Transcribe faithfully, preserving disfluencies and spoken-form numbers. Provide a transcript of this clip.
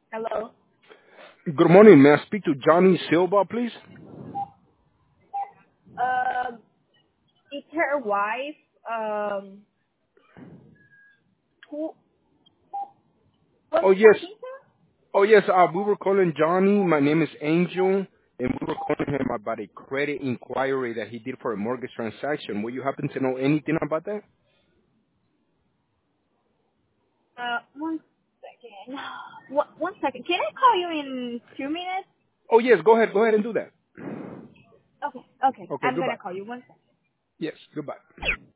Hello. Good morning. May I speak to Johnny Silva, please? Um, it's her wife. Um, who was Oh, yes. talking to? Oh, yes. Uh, we were calling Johnny. My name is Angel, and we were calling him about a credit inquiry that he did for a mortgage transaction. Will you happen to know anything about that? Uh, one second. One, one second. Can I call you in two minutes? Oh, yes. Go ahead. Go ahead and do that. Okay. Okay. Okay, I'm gonna goodbye. call you one second. Yes, goodbye.